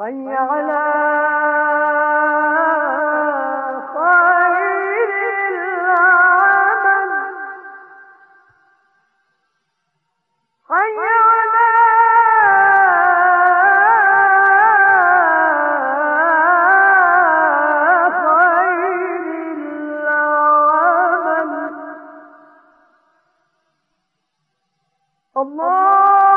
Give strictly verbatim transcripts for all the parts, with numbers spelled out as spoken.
حي على خير العمل حي على خير العمل الله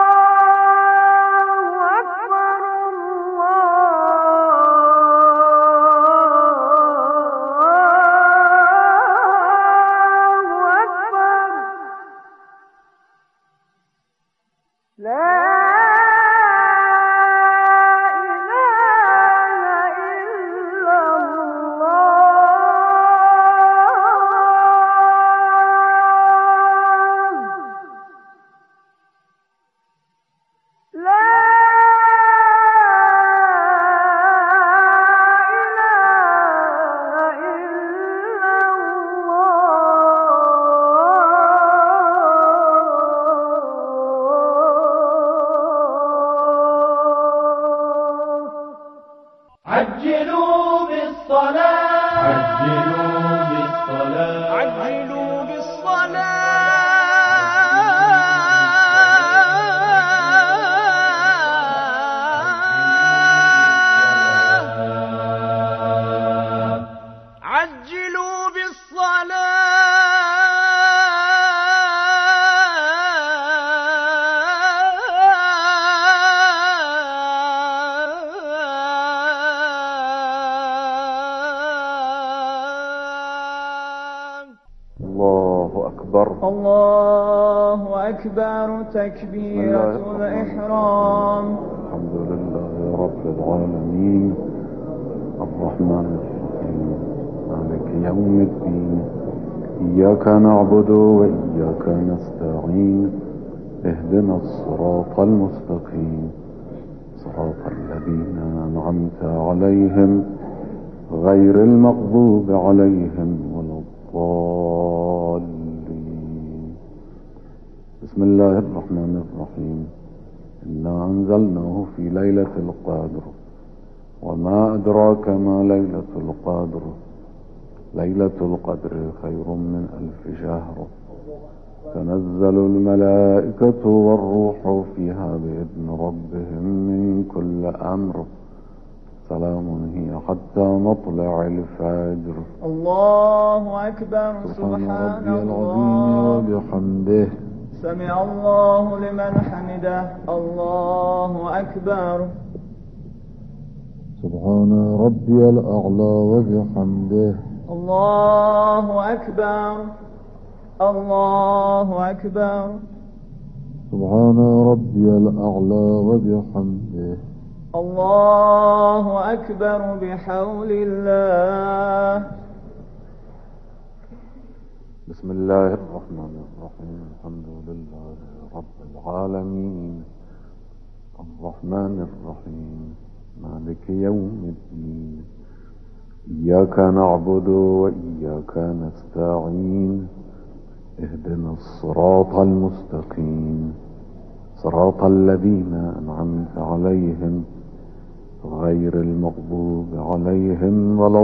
عجلوا بالصلاة عجلوا بالصلاة عجلوا بالصلاة عجلوا بالصلاة الله أكبر الله أكبر تكبيرة الإحرام. الحمد لله رب العالمين الرحمن الرحيم مالك يوم الدين إياك نعبد وإياك نستعين اهدنا الصراط المستقيم صراط الذين أنعمت عليهم غير المغضوب عليهم ولا الضالين. بسم الله الرحمن الرحيم إنا أنزلناه في ليلة القدر وما أدراك ما ليلة القدر ليلة القدر خير من ألف شهر تنزل الملائكة والروح فيها بإذن ربهم من كل أمر سلام هي حتى مطلع الفجر. الله أكبر. سبحان ربي العظيم وبحمده سمع الله لمن حمده. الله أكبر. سبحان ربي الأعلى وبحمده. الله أكبر. الله أكبر. سبحان ربي الأعلى وبحمده. الله أكبر بحول الله. بسم الله الرحمن الرحيم الحمد لله رب العالمين الرحمن الرحيم مالك يوم الدين إياك نعبد وإياك نستعين اهدنا الصراط المستقيم صراط الذين أنعمت عليهم غير المغضوب عليهم ولا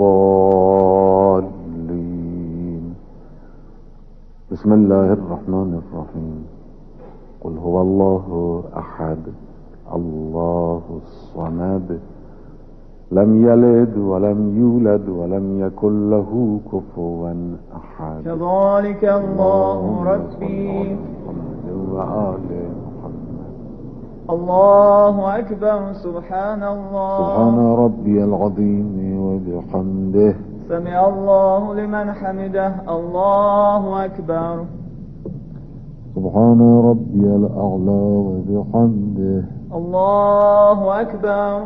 الضالين. بسم الله الرحمن الرحيم قل هو الله أحد الله الصمد لم يلد ولم يولد ولم يكن له كفوا أحد. كذلك الله ربي. وآله الله أكبر. سبحان الله. سبحان ربي العظيم وبحمده. سمع الله لمن حمده. الله أكبر. سبحان ربي الأعلى وبحمده. الله أكبر.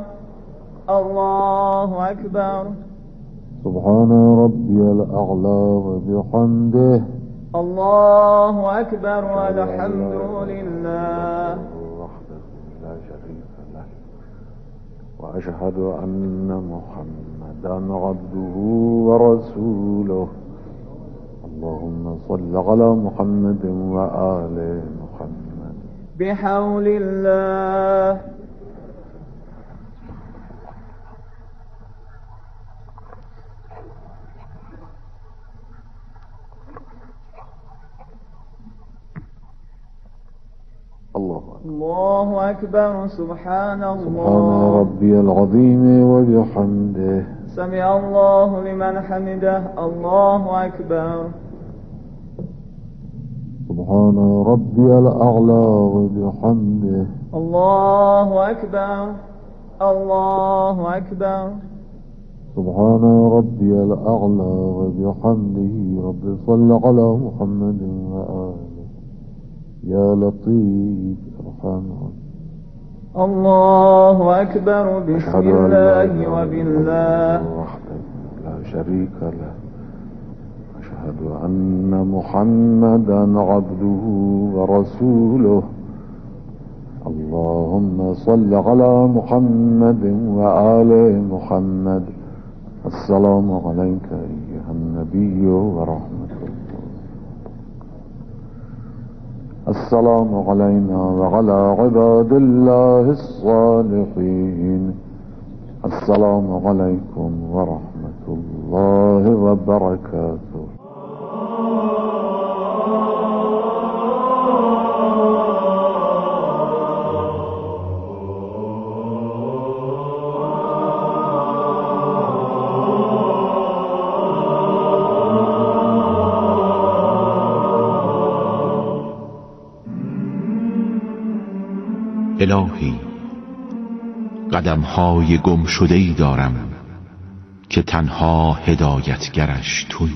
الله أكبر. سبحان ربي الأعلى وبحمده. الله أكبر والحمد لله وحده لا شريك له وأشهد أن محمدا عبده ورسوله. اللهم صل على محمد وآل محمد بحول الله. الله أكبر. سبحان الله. سبحان ربي العظيم وبحمده. سمع الله لمن حمده. الله أكبر. سبحان ربي الأعلى وبحمده. الله أكبر. الله أكبر. سبحان ربي الأعلى وبحمده. رب صل على محمد وآله يا لطيف ارحم. الله أكبر. بسم الله وبالله وحده لا شريك له. أشهد أن محمدا عبده ورسوله. اللهم صل على محمد وآل محمد. السلام عليك أيها النبي ورحمة الله. السلام علينا وعلى عباد الله الصالحين. السلام عليكم ورحمة الله وبركاته. الهی قدم‌های گم شده‌ای دارم که تنها هدایتگرش تویی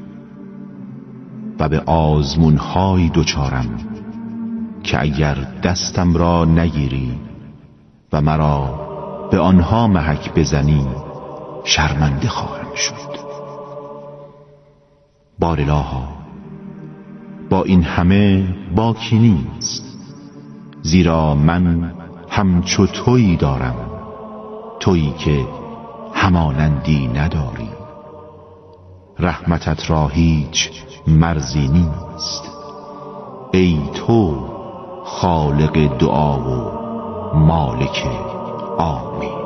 و به آزمون‌های دوچارم که اگر دستم را نگیری و مرا به آنها محک بزنی شرمنده خواهم شد. بار الها با این همه باکی نیست، زیرا من همچو تویی دارم، تویی که همانندی نداری. رحمتت را هیچ مرزی نیست، ای تو خالق دعا و مالک آمین.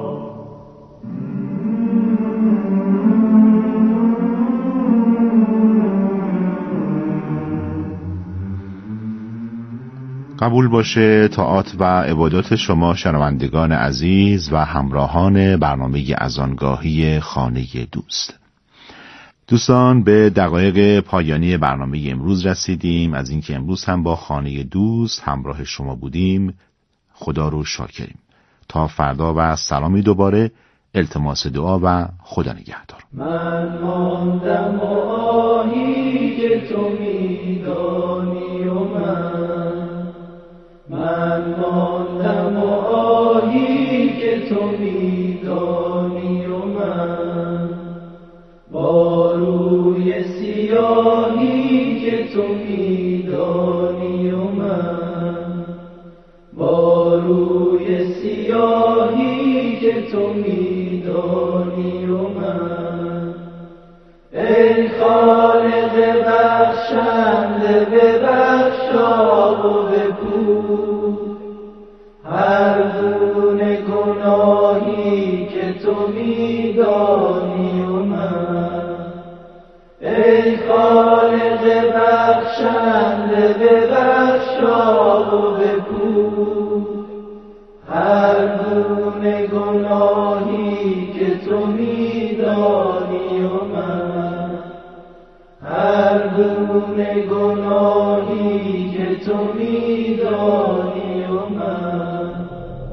قبول باشه طاعات و عبادات شما شنوندگان عزیز و همراهان برنامه اذانگاهی خانه دوست. دوستان، به دقایق پایانی برنامه امروز رسیدیم. از اینکه امروز هم با خانه دوست همراه شما بودیم خدا رو شاکریم. تا فردا و سلامی دوباره، التماس دعا و خدا نگهدار. من ماندم و آهی که تو میدانی و من من ماندم و آهی که تو میدانی و من با روی سیاهی که تو میدانی و من با روی سیاهی که تو میدانی و من ای خالق بخشنده ببخشا و بپوش هر گونه گناهی که تو میدانی و من ای خالق بخشنده ببخشا و بپوش هر گونه گناهی که تو میدانی و من هر گونه گناهی که تو میدانی و من.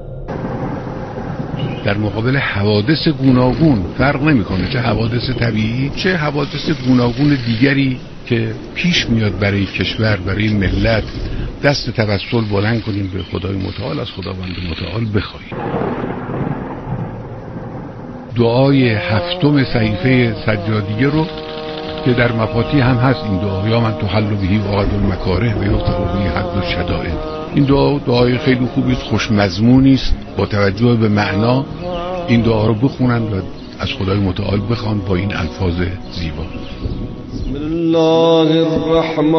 در مقابل حوادث گوناگون فرق نمیکنه، چه حوادث طبیعی چه حوادث گوناگون دیگری که پیش میاد برای کشور، برای ملت، دست توسل بلند کنیم به خدای متعال، از خداوند متعال بخواهیم. دعای هفتم صحیفه سجادیه رو که در مفاتیح هم هست این دعا، یا من تحل بهی عقد المکاره و یفتح بهی حد الشدائد. این دعا دعای خیلی خوبی است، خوش مضمونی است. با توجه به معنا این دعا رو بخونن و از خدای متعال بخوان با این الفاظ زیبا. بسم الله الرحمن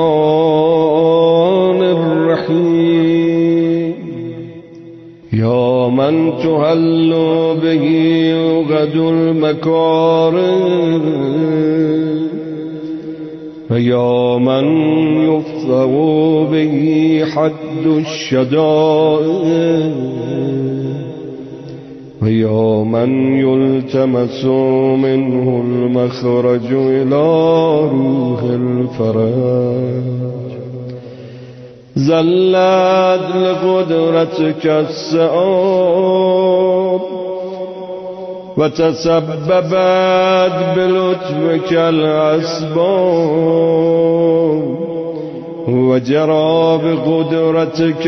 الرحیم. یا من تحل بهی عقد المکاره و یا من یفتح به حد الشدائد و یا من یلتمس منه المخرج الى روح الفرج زلت لقدرتك السعاب و تسببت بلطفك الاسباب و جرى بقدرتك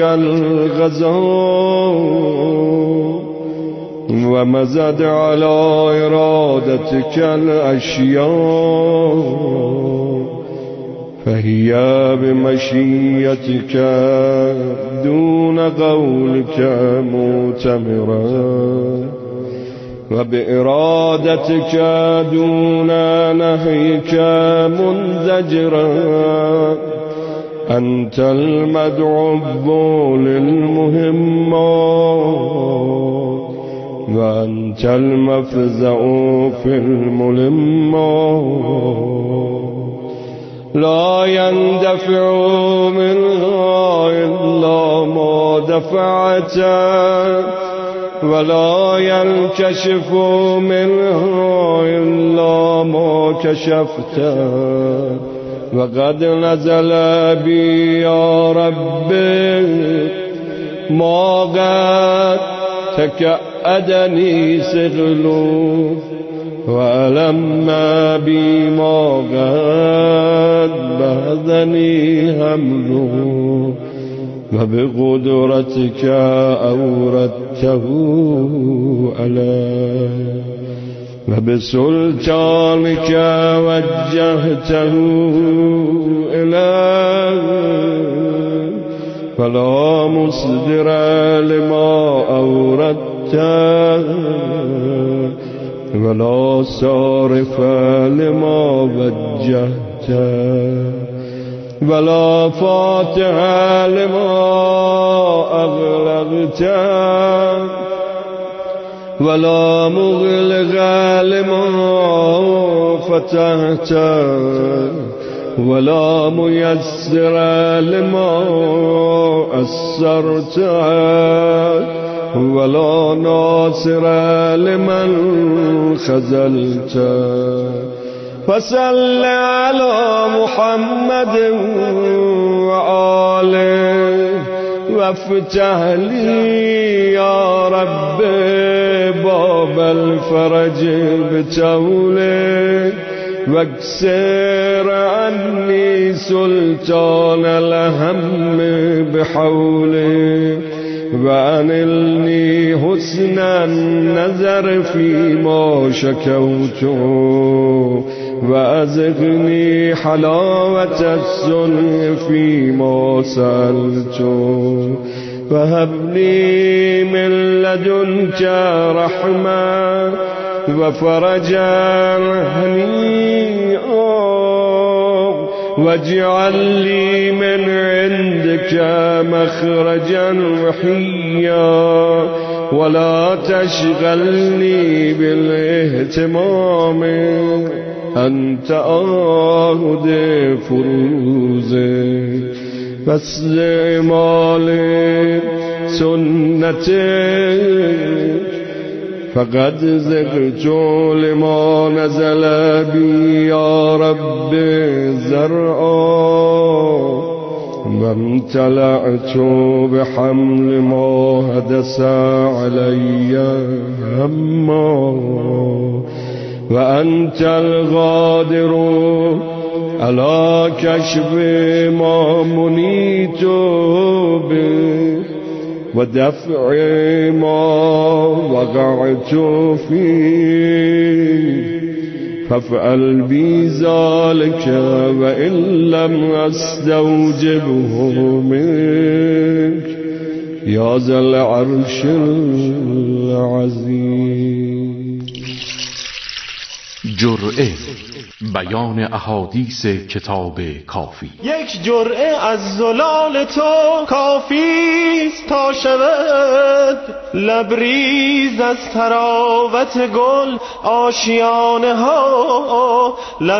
الغضب و مزد على ارادتك الاشیاء فهي بمشيتك دون قولك مؤتمرا و بإرادتك دون نهيك منزجرا أنت المدعو للمهمات وأنت المفزع في الملمات لا يندفع منها إلا ما دفعته ولا ينكشف منها إلا ما كشفته وقد نزل بي يا ربي ما قد تكأدني سغلو وألما بي ما قد بهذني هملو وبقدرتك أوردته علي وبسلطانك وجهته إلي فلا مصدر لما أوردته ولا صارف لما وجهته ولا فاتح لما أغلقته ولا مغلق لما فتحته ولا ميسر لما أسرته ولا ناصر لمن خذلته فصل على محمد وآله وافتح لي يا رب باب الفرج بتولي واكسر عني سلطان الهم بحولي وأنلني حسن النظر فيما شكوت وأزغني حلاوة الصنع فيما سألت وهب لي من لدنك رحمة وفرجا هنيئا واجعل لي من عندك مخرجا وحيا ولا تشغلني بالاهتمام أنت آهد فروزي واستعمال سنتك فقد زغت لما نزل بي يا رب زرعا وامتلأت بحمل ما هدس علي هما وأنت الغادر على كشف ما منيت به ودفع ما وقعت فيه فافعل بي ذلك وإن لم أستوجبه منك يا ذا العرش العظيم. جرعه بیان احادیث کتاب کافی. یک جرعه از زلال تو کافیست تا شود لبریز از تراوت گل آشیانه ها،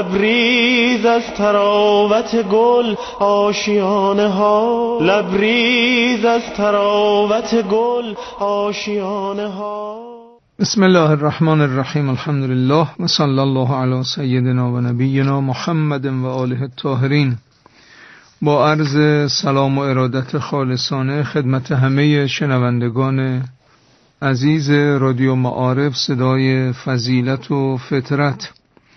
لبریز از تراوت گل آشیانه ها، لبریز از تراوت گل آشیانه ها. بسم الله الرحمن الرحیم. الحمد لله و صلی الله علی سیدنا و نبینا محمد و آله الطاهرین. با عرض سلام و ارادت خالصانه خدمت همه شنوندگان عزیز رادیو معارف صدای فضیلت و فطرت،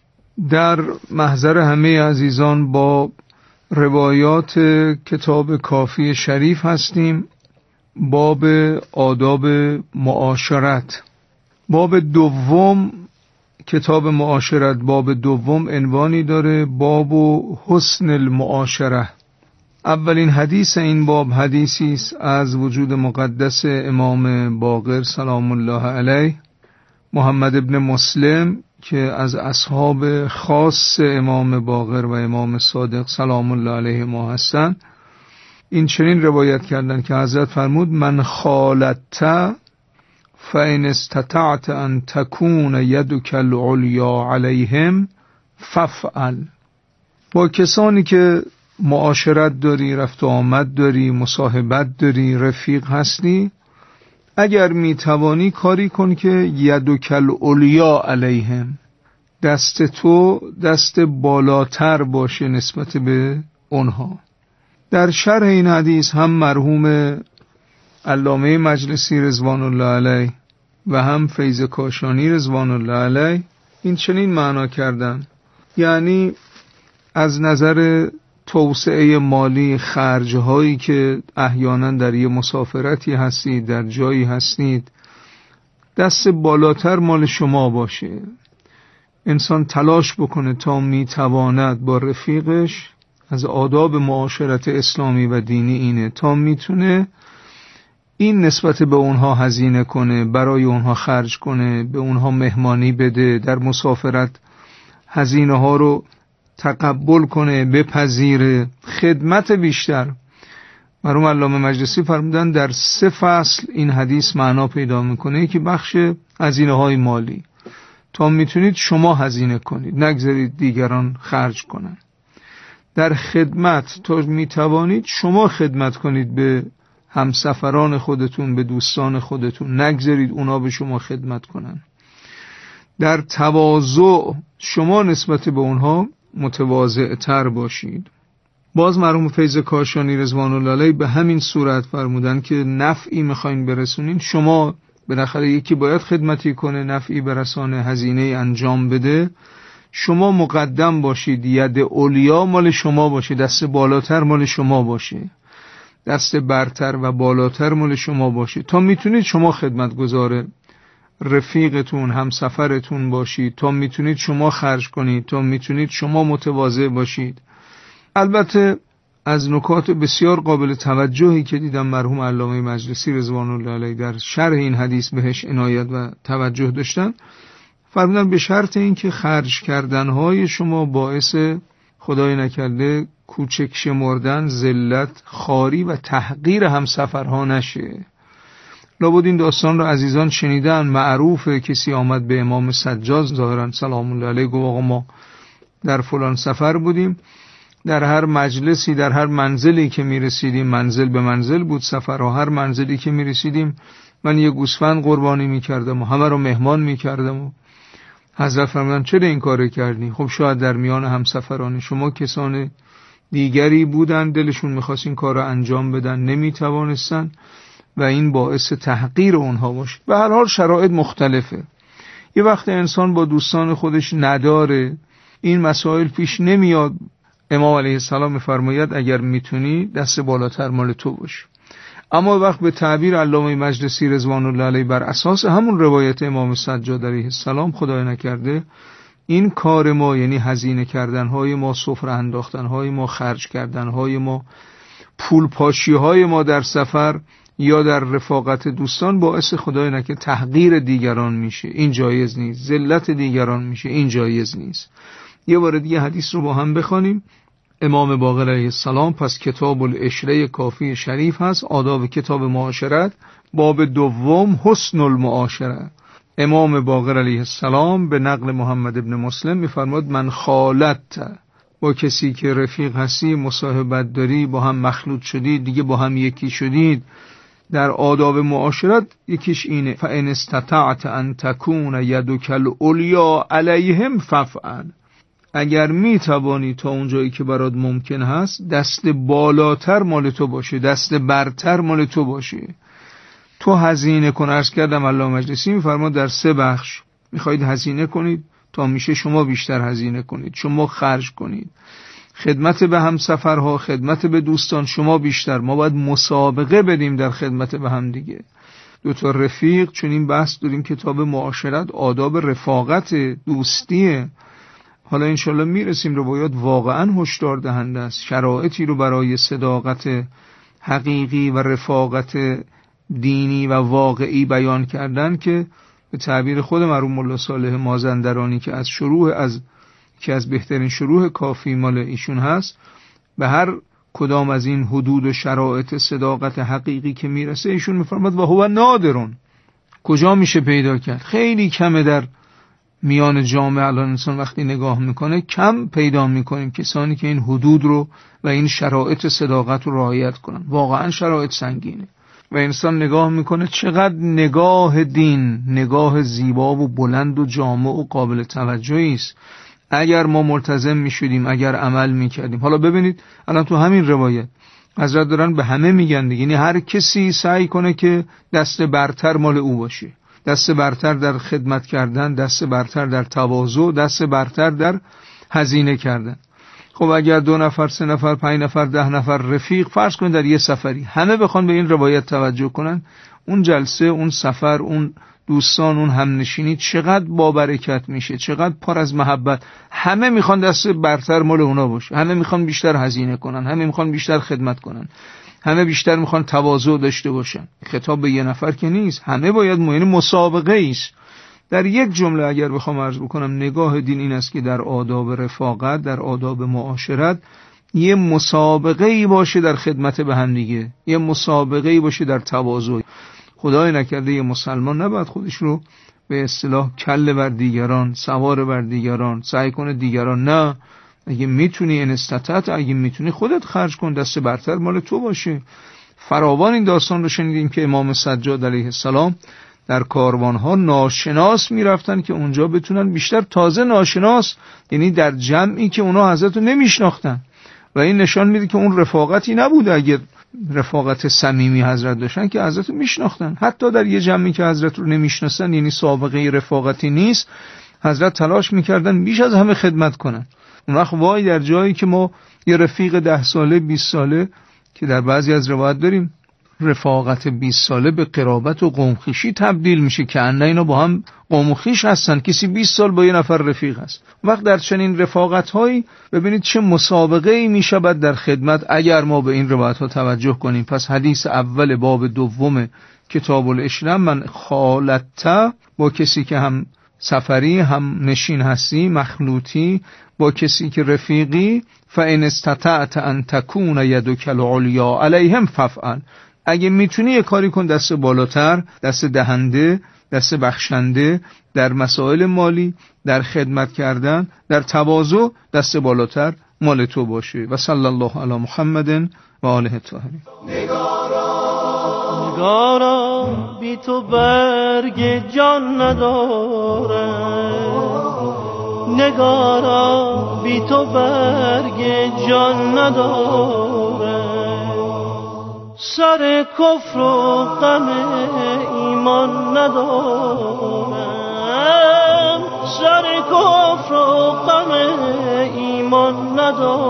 در محضر همه عزیزان با روایات کتاب کافی شریف هستیم. باب آداب معاشرت، باب دوم کتاب معاشرت. باب دوم عنوانی داره باب حسن المعاشره. اولین حدیث این باب حدیثی است از وجود مقدس امام باقر سلام الله علیه، محمد ابن مسلم، که از اصحاب خاص امام باقر و امام صادق سلام الله علیه ما هستند. این چنین روایت کردن که حضرت فرمود من خالطت فإن استطعت ان تكون يدك العليا عليهم فافعل. با کسانی که معاشرت داری، رفت و آمد داری، مصاحبت داری، رفیق هستی، اگر میتوانی کاری کن که یدک العلیا علیهم، دست تو دست بالاتر باشه نسبت به اونها. در شرح این حدیث هم مرحوم علامه مجلسی رضوان الله علیه و هم فیض کاشانی رضوان الله علیه این چنین معنا کردن، یعنی از نظر توسعه مالی، خرجهایی که احیانا در یه مسافرتی هستید، در جایی هستید، دست بالاتر مال شما باشه. انسان تلاش بکنه تا میتواند با رفیقش، از آداب معاشرت اسلامی و دینی اینه، تا میتونه این نسبت به اونها هزینه کنه، برای اونها خرج کنه، به اونها مهمانی بده، در مسافرت هزینه ها رو تقبل کنه، بپذیره، خدمت بیشتر. مرحوم علامه مجلسی فرمودن در سه فصل این حدیث معنا پیدا میکنه که بخش هزینه های مالی، تا میتونید شما هزینه کنید، نگذارید دیگران خرج کنن. در خدمت تا میتوانید شما خدمت کنید به همسفران خودتون، به دوستان خودتون، نگذارید اونا به شما خدمت کنن. در تواضع شما نسبت به اونها متواضع تر باشید. باز مرحوم فیض کاشانی رضوان الله علیه به همین صورت فرمودن که نفعی میخواین برسونین، شما بالاخره یکی باید خدمتی کنه، نفعی برسانه، هزینه انجام بده، شما مقدم باشید، ید اولیا مال شما باشه، دست بالاتر مال شما باشه، دست برتر و بالاتر مال شما باشه، تا میتونید شما خدمتگزار رفیقتون، همسفرتون باشید، تا میتونید شما خرج کنید، تا میتونید شما متواضع باشید. البته از نکات بسیار قابل توجهی که دیدم مرحوم علامه مجلسی رضوان الله علیه در شرح این حدیث بهش عنایت و توجه داشتن، فرمودن به شرط اینکه خرج کردنهای شما باعث خدای نکرده کوچک شمردن، ذلت، خواری و تحقیر همسفرها نشه. لابد این داستان رو عزیزان شنیدن. معروفه کسی آمد به امام سجاد ظاهرا سلام الله علیه گفت آقا ما در فلان سفر بودیم، در هر مجلسی، در هر منزلی که می رسیدیم، منزل به منزل بود سفرها، هر منزلی که می رسیدیم من یه گوسفند قربانی می کردم و همه رو مهمان می کردم. و حضرت فرمودن چرا این کار کردی؟ خب شاید در میان همسفران شما کسان دیگری بودن دلشون میخواست این کار رو انجام بدن، نمیتوانستن و این باعث تحقیر اونها باشه. به هر حال شرایط مختلفه. یه وقت انسان با دوستان خودش نداره، این مسائل پیش نمیاد. امام علیه السلام میفرماید اگر میتونی دست بالاتر مال تو باشه. اما وقت به تعبیر علامه مجلسی رضوان الله علیه بر اساس همون روایت امام سجاد علیه السلام خدای نکرده این کار ما، یعنی هزینه کردنهای ما، سفره انداختنهای ما، خرج کردنهای ما، پول پاشیهای ما در سفر، یا در رفاقت دوستان باعث خدای نکرده تحقیر دیگران میشه، این جایز نیست. ذلت دیگران میشه، این جایز نیست. یه بار دیگه حدیث رو با هم بخوانیم. امام باقر علیه السلام پس کتاب العشره کافی شریف هست، آداب کتاب معاشرت، باب دوم حسن المعاشره. امام باقر علیه السلام به نقل محمد ابن مسلم میفرماد من خالت، با کسی که رفیق هستی، مصاحبت داری، با هم مخلوط شدید، دیگه با هم یکی شدید، در آداب معاشرت یکیش اینه فَإِنْ اسْتَطَعْتَ أَنْ تَكُونَ يَدُكَ الْعُلْيَا عَلَيْهِمْ فَافْعَلْ. اگر میتوانی تا اونجایی که برات ممکن هست دست بالاتر مال تو باشه، دست برتر مال تو باشه. تو هزینه کن. عرض کردم علامه مجلسی میفرماد در سه بخش میخواید هزینه کنید تا میشه شما بیشتر هزینه کنید، شما خرج کنید. خدمت به همسفرها، خدمت به دوستان شما بیشتر. ما باید مسابقه بدیم در خدمت به هم دیگه. دو تا رفیق، چون این بحث داریم کتاب معاشرت، آداب رفاقت، دوستیه. حالا انشالله میرسیم روایات واقعا هشدار دهنده است، شرایطی رو برای صداقت حقیقی و رفاقت دینی و واقعی بیان کردن که به تعبیر خود مرحوم ملا صالح مازندرانی که از شروع از که از بهترین شروع کافی مال ایشون هست، به هر کدام از این حدود و شرایط صداقت حقیقی که میرسه ایشون میفرماد و هو نادرون. کجا میشه پیدا کرد؟ خیلی کمه در میان جامعه. الان انسان وقتی نگاه میکنه کم پیدا میکنیم کسانی که این حدود رو و این شرایط صداقت رو رعایت کنن. واقعا شرایط سنگینه و انسان نگاه میکنه چقدر نگاه دین نگاه زیبا و بلند و جامع و قابل توجهی است. اگر ما ملتزم میشدیم، اگر عمل میکردیم. حالا ببینید الان تو همین روایت حضرت دارن به همه میگن دیگه، یعنی هر کسی سعی کنه که دست برتر مال او باشه، دست برتر در خدمت کردن، دست برتر در تواضع، دست برتر در هزینه کردن. خب اگر دو نفر، سه نفر، پنج نفر، ده نفر رفیق فرض کنید در یه سفری همه بخوان به این روایت توجه کنن، اون جلسه، اون سفر، اون دوستان، اون همنشینی چقدر با برکت میشه، چقدر پر از محبت. همه میخوان دست برتر مال اونا باشه، همه میخوان بیشتر هزینه کنن، همه میخوان بیشتر خدمت کنن، همه بیشتر میخوان تواضع داشته باشن. خطاب به یه نفر که نیست، همه باید یعنی مسابقه است. در یک جمله اگر بخوام عرض بکنم نگاه دین این است که در آداب رفاقت، در آداب معاشرت یه مسابقه ای باشه در خدمت به هم دیگه، یه مسابقه ای باشه در تواضع. خدای نکرده یه مسلمان نباید خودش رو به اصطلاح کله بر دیگران، سوار بر دیگران، سعی کنه دیگران. نه، اگه میتونی این استطاعت، اگه میتونی خودت خرج کن، دست برتر مال تو باشه. فراوان این داستان رو شنیدیم که امام سجاد علیه السلام در کاروانها ناشناس میرفتن که اونجا بتونن بیشتر، تازه ناشناس یعنی در جمعی که اونا حضرت رو نمیشناختن و این نشان میده که اون رفاقتی نبوده. اگر رفاقت صمیمی حضرت داشتن که حضرت رو میشناختن، حتی در یه جمعی که حضرت رو نمیشناسن یعنی سابقه رفاقتی نیست، حضرت تلاش میکردن بیش از همه خدمت کنن. اون وقت وای در جایی که ما یه رفیق ده ساله، بیست ساله که در بعضی از روایات داریم رفاقت بیست ساله به قرابت و قومخیشی تبدیل میشه که انه اینا با هم قومخیش هستن. کسی بیست سال با یه نفر رفیق هست. وقت در چنین رفاقت هایی ببینید چه مسابقه ای میشه در خدمت اگر ما به این روایت ها توجه کنیم. پس حدیث اول باب دوم کتاب العشره، من خالت، با کسی که هم سفری هم نشین هستی، مخلوطی، با کسی که رفیقی، فَإِنْ اسْتَطَعْتَ أَنْ تَكُونَ يَدُكَ الْعُلْيَا عَلَيْهِمْ فَافْعَلْ. اگه میتونی یه کاری کن، دست بالاتر، دست دهنده، دست بخشنده در مسائل مالی، در خدمت کردن، در تواضع، دست بالاتر مال تو باشه. و صلی الله علی محمد و آله الطاهرین. نگارا بی تو برگ جان نداره، نگارا بی تو برگ جان نداره، سر کفر و غم ایمان ندارم، سر کفر و غم ایمان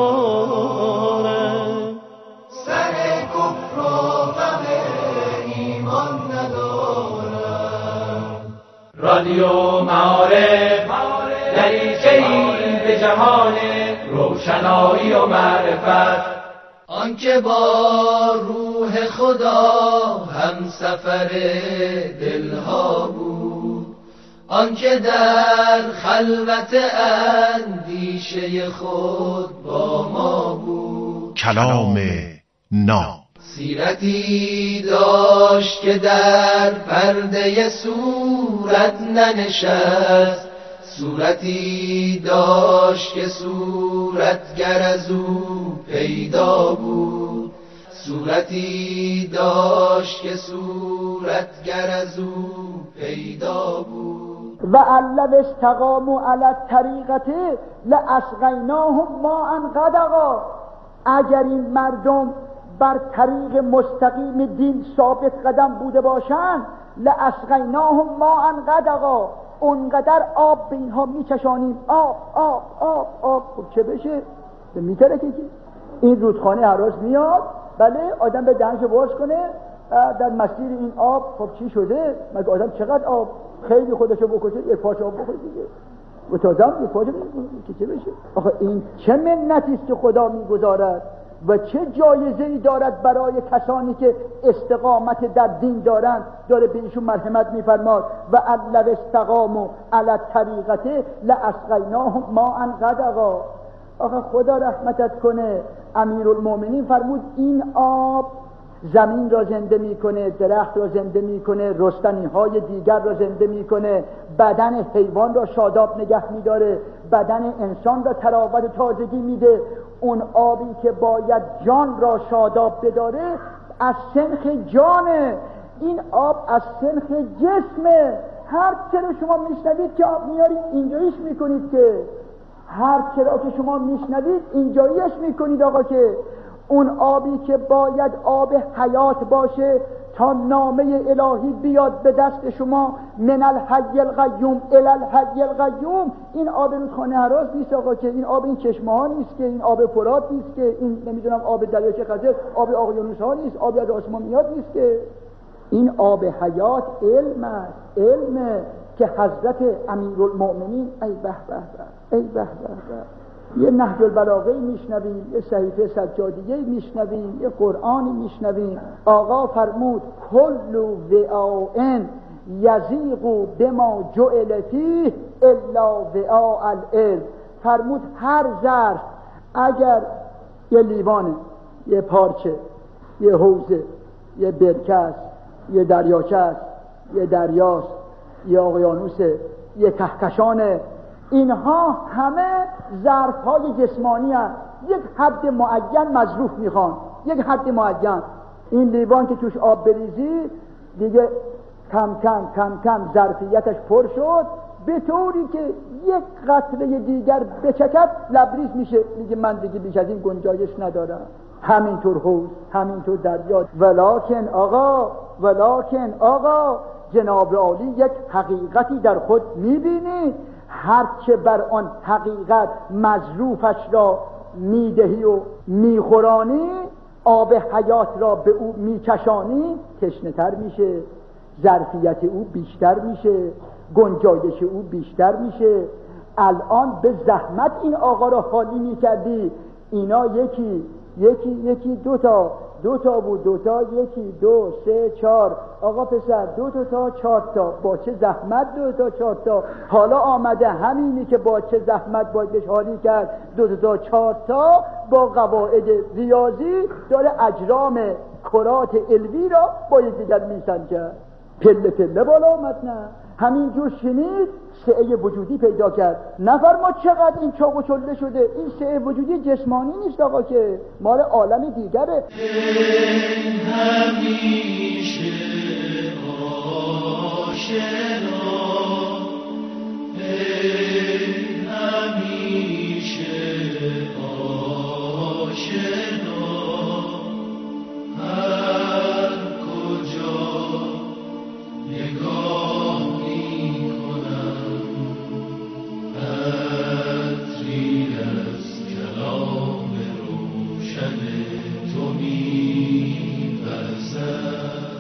ندارم، سر کفر و غم ایمان ندارم. رادیو معارف دریچه‌ای به جهان روشنایی و معرفت، آنکه با روح روح خدا هم سفر دلها بود، آنکه در خلوت اندیشه خود با ما بود. کلام ناب. سیرتی داشت که در پرده صورت ننشست، صورتی داشت که صورتگر از او پیدا بود، صورتی داشت که صورتگر از او پیدا بود. و علو استقاموا علی الطریقة لاسقیناهم ماء غدقا. اگر این مردم بر طریق مستقیم دین ثابت قدم بوده باشند، لاسقیناهم ماء غدقا، اونقدر آب به اینها میچشانیم، آب آب آب آب. خب چه بشه؟ میتره که این رودخانه هر روز میاد، بله آدم به دهنشو باز کنه در مسیر این آب. خب چی شده؟ مگه آدم چقدر آب خیلی خودشو بکشه یک پاش آب بخوره دیگه، و تا آدم یک پاش که چه بشه؟ آخه این چه منتی است که خدا میگذارد و چه جایزه ای دارد برای کسانی که استقامت در دین دارند، داره به ایشون مرحمت میفرماد. و علو استقاموا علی الطریقة لاسقیناهم ماء غدقا. آخه خدا رحمتت کنه، امیرالمومنین فرمود این آب زمین را زنده میکنه، درخت را زنده میکنه، رستنی های دیگر را زنده میکنه، بدن حیوان را شاداب نگه میداره، بدن انسان را تراوت و تازگی میده. اون آبی که باید جان را شاداب بداره از سنخ جانه، این آب از سنخ جسمه. هر چرا شما میشنوید که آب میارید اینجاییش میکنید، که هر چرا که شما میشنوید اینجاییش میکنید آقا، که اون آبی که باید آب حیات باشه تا نامه الهی بیاد به دست شما، من الحی القیوم الی الحی القیوم، این آب رودخانه هراز نیست آقا، که این آب این چشمه ها نیست، که این آب فرات نیست، که این نمیدونم آب دریاچه خزر، آب اقیانوس ها نیست، آب از آسمان میاد نیست، که این آب حیات علم است، علم که حضرت امیرالمؤمنین ای به به به ای به به به، یه نهج البلاغه میشنویم، یه صحیفه سجادیه میشنویم، یه قرآنی میشنویم. آقا فرمود کل وعاء یضیق بما جعل فیه الا وعاء العلم. فرمود هر ظرف اگر یه لیوانه، یه پارچه، یه حوضه، یه برکه است، یه دریاچه است، یه دریاست، یه اقیانوسه، یه کهکشانه، اینها همه ظرف‌های جسمانی هست، یک حد معین مظروف میخوان، یک حد معین. این لیوان که توش آب بریزی دیگه کم کم کم کم ظرفیتش پر شد، به طوری که یک قطره دیگر بچکد لبریز میشه، میگه من دیگه بیش از این گنجایش ندارم. همینطور حوض، همینطور دریا. ولکن آقا ولکن آقا جناب عالی یک حقیقتی در خود میبینی، هرچه بر آن حقیقت مظروفش را میدهی و میخورانی، آب حیات را به او میچشانی، تشنه‌تر میشه، ظرفیت او بیشتر میشه، گنجایش او بیشتر میشه. الان به زحمت این آقا را خالی میکردی، اینا یکی یکی یکی دو تا دو تا بود، دو تا یکی دو سه چهار، آقا پسر دو تا تا چهار تا، با چه زحمت دو تا چهار تا. حالا آمده همینی که با چه زحمت باید بهش حالی کرد، دو تا تا چهار تا با قواعد ریاضی داره اجرام کرات علوی را با یکدیگر میسنجد، پله پله بالا آمد. نه همینجور شنید سعه وجودی پیدا کرد. نفرما چقدر این چاق و چله شده، این سعه وجودی جسمانی نیست آقا، که مال عالم دیگره. این همیشه آشنا، این همیشه آشنا، هر کجا نگاه می کنم عطری از کلام روشن تو می وزد.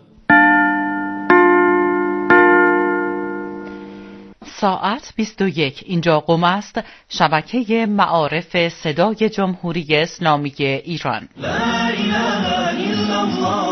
ساعت بیست و یک. اینجا قم است، شبکه معارف صدای جمهوری اسلامی ایران. لا اله الا الله ما